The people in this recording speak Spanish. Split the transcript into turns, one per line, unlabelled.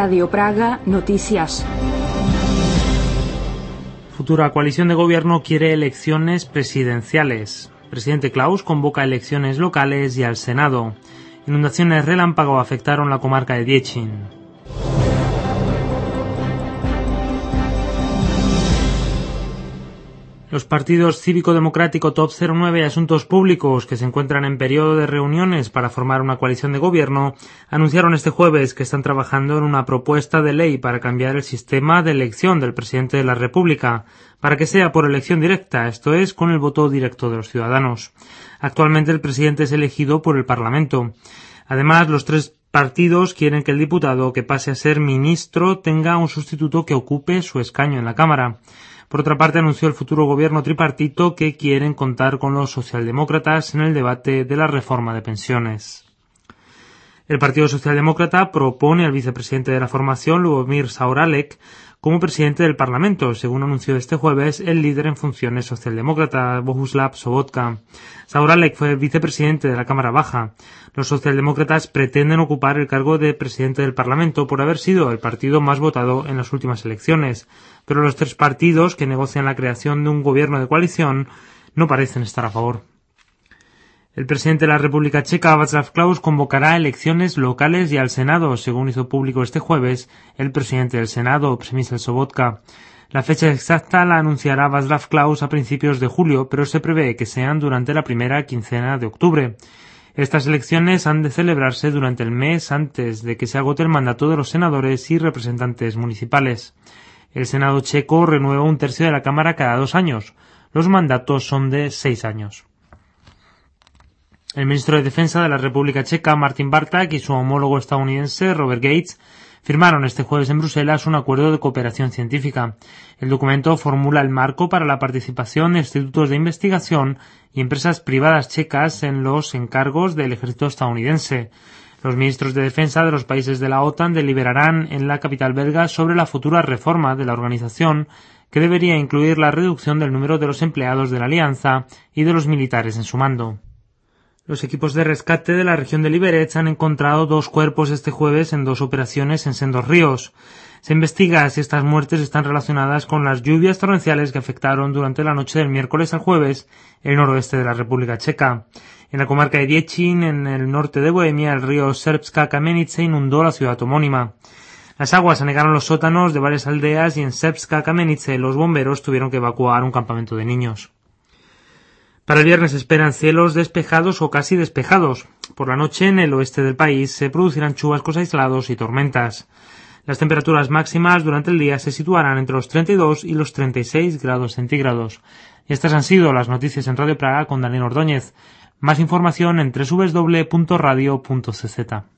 Radio Praga Noticias.
Futura coalición de gobierno quiere elecciones presidenciales. Presidente Klaus convoca elecciones locales y al Senado. Inundaciones relámpago afectaron la comarca de Děčín. Los partidos Cívico-Democrático Top 09 y Asuntos Públicos, que se encuentran en periodo de reuniones para formar una coalición de gobierno, anunciaron este jueves que están trabajando en una propuesta de ley para cambiar el sistema de elección del presidente de la República, para que sea por elección directa, esto es, con el voto directo de los ciudadanos. Actualmente el presidente es elegido por el Parlamento. Además, los tres partidos quieren que el diputado que pase a ser ministro tenga un sustituto que ocupe su escaño en la Cámara. Por otra parte, anunció el futuro gobierno tripartito que quieren contar con los socialdemócratas en el debate de la reforma de pensiones. El Partido Socialdemócrata propone al vicepresidente de la formación, Lubomír Zaorálek, como presidente del Parlamento, según anunció este jueves el líder en funciones socialdemócrata, Bohuslav Sobotka. Zaorálek fue vicepresidente de la Cámara Baja. Los socialdemócratas pretenden ocupar el cargo de presidente del Parlamento por haber sido el partido más votado en las últimas elecciones, pero los tres partidos que negocian la creación de un gobierno de coalición no parecen estar a favor. El presidente de la República Checa, Václav Klaus, convocará elecciones locales y al Senado, según hizo público este jueves el presidente del Senado, Přemysl Sobotka. La fecha exacta la anunciará Václav Klaus a principios de julio, pero se prevé que sean durante la primera quincena de octubre. Estas elecciones han de celebrarse durante el mes antes de que se agote el mandato de los senadores y representantes municipales. El Senado checo renueva un tercio de la Cámara cada 2 años. Los mandatos son de 6 años. El ministro de Defensa de la República Checa, Martin Barták, y su homólogo estadounidense, Robert Gates, firmaron este jueves en Bruselas un acuerdo de cooperación científica. El documento formula el marco para la participación de institutos de investigación y empresas privadas checas en los encargos del ejército estadounidense. Los ministros de defensa de los países de la OTAN deliberarán en la capital belga sobre la futura reforma de la organización, que debería incluir la reducción del número de los empleados de la alianza y de los militares en su mando. Los equipos de rescate de la región de Liberec han encontrado 2 cuerpos este jueves en 2 operaciones en sendos ríos. Se investiga si estas muertes están relacionadas con las lluvias torrenciales que afectaron durante la noche del miércoles al jueves el noroeste de la República Checa. En la comarca de Děčín, en el norte de Bohemia, el río Srbská Kamenice inundó la ciudad homónima. Las aguas anegaron los sótanos de varias aldeas y en Srbská Kamenice los bomberos tuvieron que evacuar un campamento de niños. Para el viernes se esperan cielos despejados o casi despejados. Por la noche, en el oeste del país, se producirán chubascos aislados y tormentas. Las temperaturas máximas durante el día se situarán entre los 32 y los 36 grados centígrados. Y estas han sido las noticias en Radio Praga con Daniel Ordóñez. Más información en www.radio.cz.